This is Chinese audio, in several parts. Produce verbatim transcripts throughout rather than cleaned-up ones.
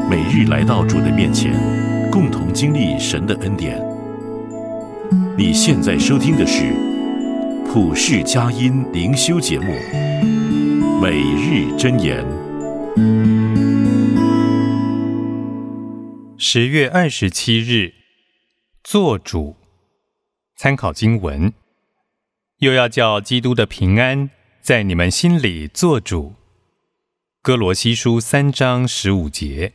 每日来到主的面前，共同经历神的恩典。你现在收听的是普世佳音灵修节目，每日箴言。 十月二十七日，做主。参考经文：又要叫基督的平安在你们心里做主。哥罗西书三章十五节。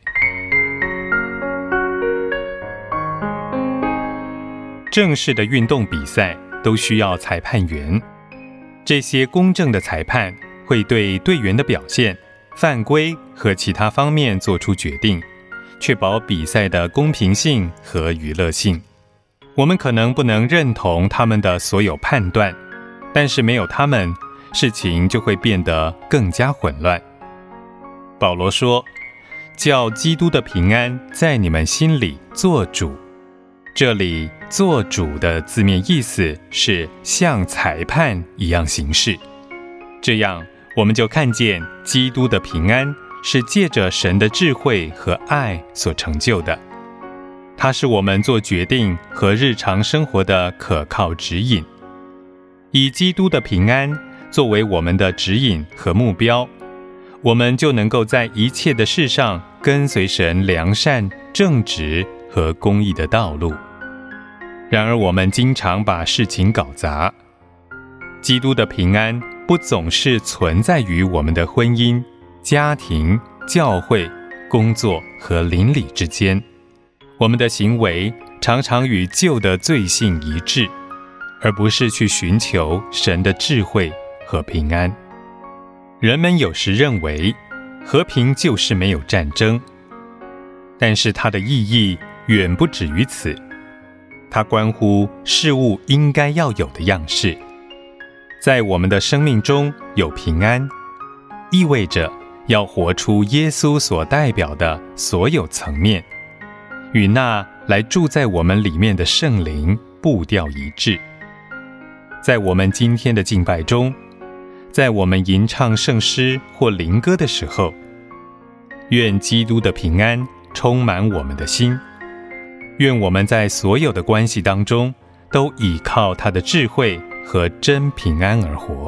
正式的运动比赛都需要裁判员，这些公正的裁判会对队员的表现、犯规和其他方面做出决定，确保比赛的公平性和娱乐性。我们可能不能认同他们的所有判断，但是没有他们，事情就会变得更加混乱。保罗说，叫基督的平安在你们心里做主。这里做主的字面意思是像裁判一样行事，这样我们就看见基督的平安是借着神的智慧和爱所成就的，它是我们做决定和日常生活的可靠指引。以基督的平安作为我们的指引和目标，我们就能够在一切的事上跟随神良善、正直和公义的道路。然而我们经常把事情搞砸。基督的平安不总是存在于我们的婚姻、家庭、教会、工作和邻里之间。我们的行为常常与旧的罪性一致，而不是去寻求神的智慧和平安。人们有时认为和平就是没有战争，但是它的意义远不止于此。它关乎事物应该要有的样式。在我们的生命中有平安，意味着要活出耶稣所代表的所有层面，与那来住在我们里面的圣灵步调一致。在我们今天的敬拜中，在我们吟唱圣诗或灵歌的时候，愿基督的平安充满我们的心，愿我们在所有的关系当中都倚靠他的智慧和真平安而活。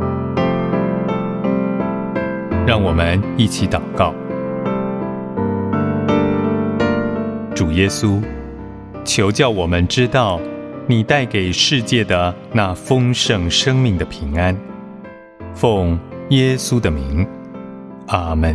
让我们一起祷告。主耶稣，求叫我们知道你带给世界的那丰盛生命的平安。奉耶稣的名，阿们。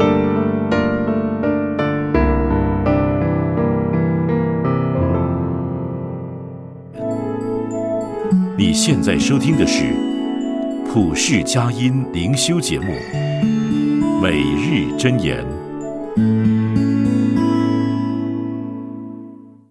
你现在收听的是普世佳音灵修节目，每日箴言。